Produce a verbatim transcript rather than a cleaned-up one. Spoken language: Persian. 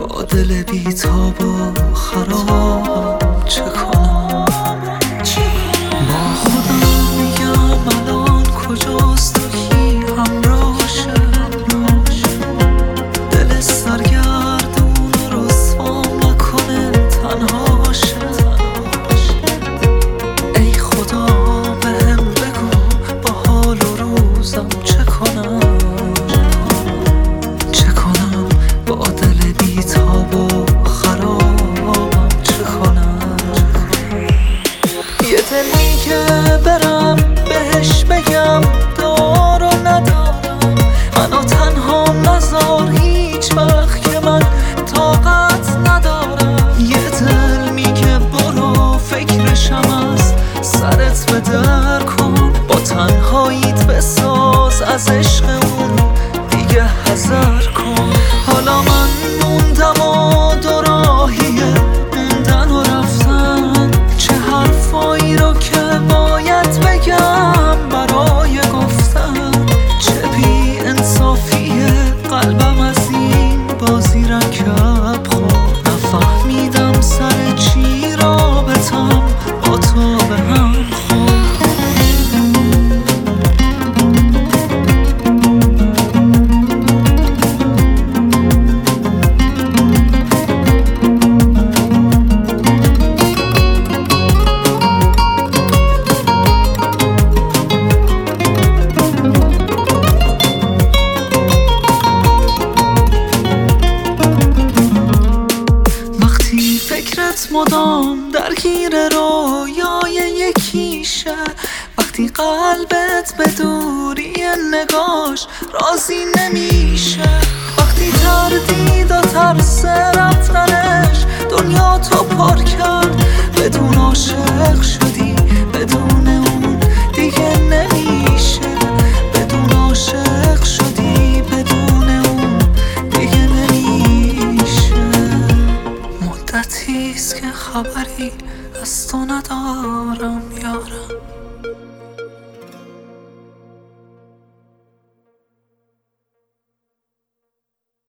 با دل بی‌تاب و خرابم چه کنم؟ با خودم میگم الان کجاست و کی همراهشه، دل سرگردون و رسوام نکنه تنهاشه. ای خدا بهم بگو با حال و روزم چه کنم؟ چه کنم با دل بی‌تاب و خرابم چه کنم؟ یه دل میگه برم بهش بگم دار و ندارم، منو تنها نذار هیچ وقت که من طاقت ندارم. یه دل میگه برو فکرشم از سرت به در کن، با تنهاییت بساز از عشق اون دیگه حذر کن. حالا من موندم و دو راهیه موندن و رفتن، چه حرفایی رو که باید بگم برای گفتن، چه بی انصافیه قلبم از این بازی رکب خورد. نفهمیدم سر چی رابطم با تو به هم خورد. فکرت مدام درگیر رویای یکیشه، وقتی قلبت به دوری نگاش راضی نمیشه، وقتی تردید و ترس رفتنش دنیا تو پر کرد، بدون عاشق شدی بدون اون دیگه نمیشه، بدون عاشق شدی بدون اون دیگه نمیشه. مدتیست که خبری از تو ندارم یارم.